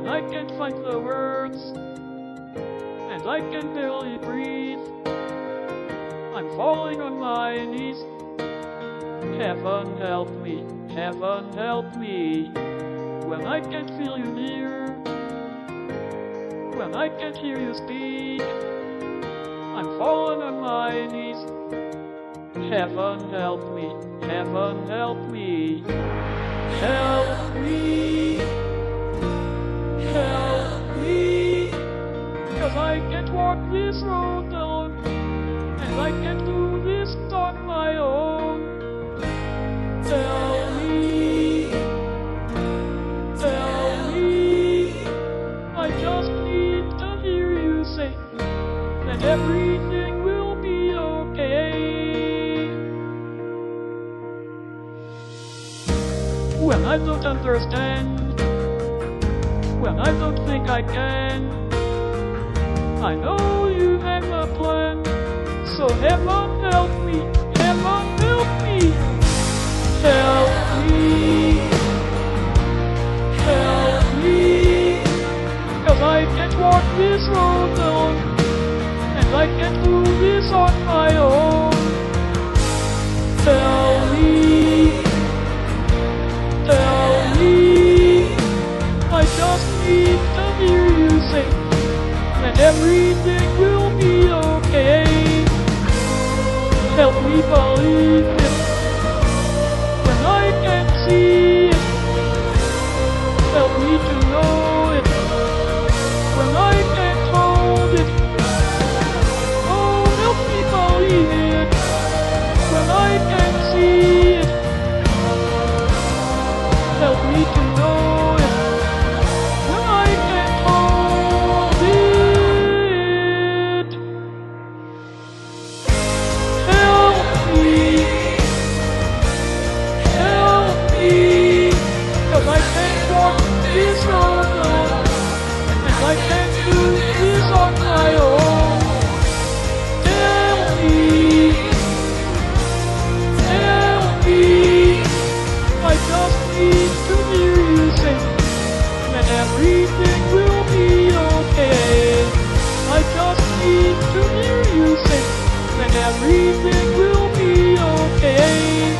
when I can't find the words, and I can barely breathe. I'm falling on my knees. Heaven help me, heaven help me. When I can't feel you near, when I can't hear you speak, I'm falling on my knees. Heaven help me, heaven help me. Help me, help me. 'Cause I can't walk this road alone, and I can't do this on my own. Tell me, I just need to hear you say that everything will be okay. When I don't understand, when I don't think I can, I know you have a plan. So heaven help me, heaven help me. Help me, help me. 'Cause I can't walk this road alone, and I can't do this on my own. Tell me, I just need to hear you say that everything will be okay. Help me believe it when I can't see it. Help me to know it when I can't hold it. Oh, help me believe it when I can't see it. Help me to know it when I can't hold it. Help me, 'cause I can't walk this road alone, and I can't do this on my own. Tell me, I just need to hear you say that everything will be okay. I just need to hear you say that everything will be okay.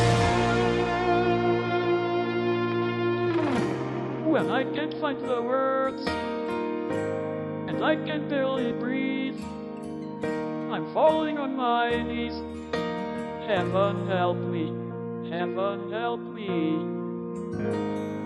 When I can't find the words, and I can barely breathe, I'm falling on my knees. Heaven help me, heaven help me.